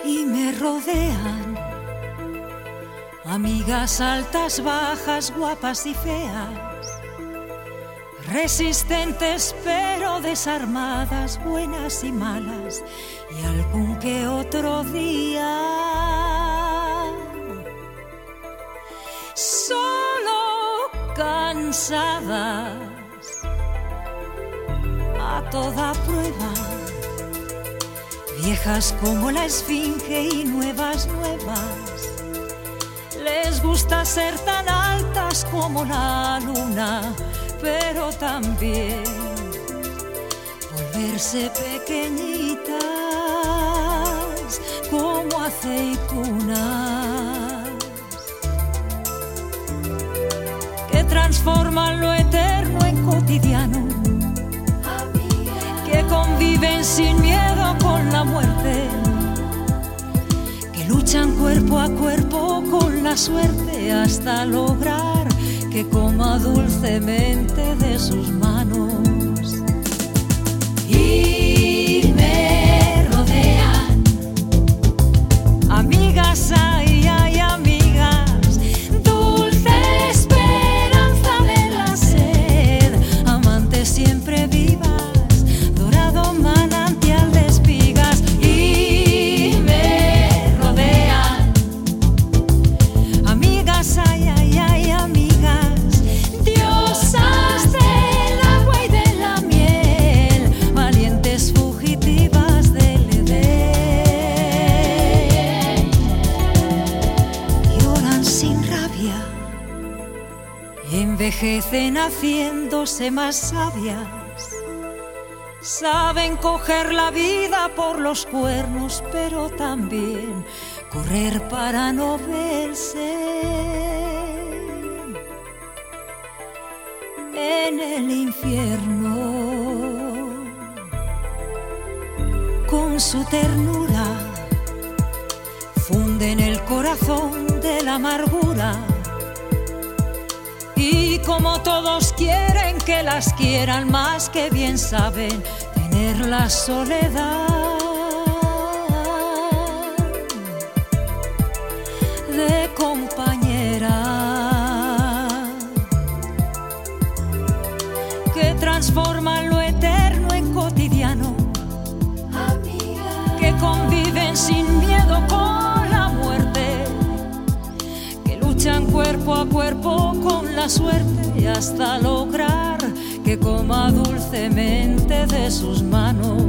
y me rodean amigas altas, bajas, guapas y feas, resistentes pero desarmadas, buenas y malas, y algún que otro día solo cansadas a toda prueba, viejas como la esfinge y nuevas. Les gusta ser tan altas como la luna, pero también volverse pequeñitas como aceitunas, que transforman lo eterno en cotidiano, que conviven sin miedo con la muerte, que luchan cuerpo a cuerpo con la suerte hasta lograr que coma dulcemente de sus manos. Y me rodean amigas, ay, amigas, dulce esperanza de la sed, amantes siempre vivas, dorado manantial de espigas. Y me rodean amigas, ay, amigas, diosas del agua y de la miel, valientes fugitivas del Edén. Lloran sin rabia, envejecen haciéndose más sabias, saben coger la vida por los cuernos, pero también correr para no verse en el infierno. Con su ternura funden el corazón de la amargura, y como todos quieren que las quieran, más que bien saben tener la soledad de compañera, que transforman lo eterno en cotidiano, que conviven sin miedo con la muerte, que luchan cuerpo a cuerpo con la suerte hasta lograr que coma dulcemente de sus manos.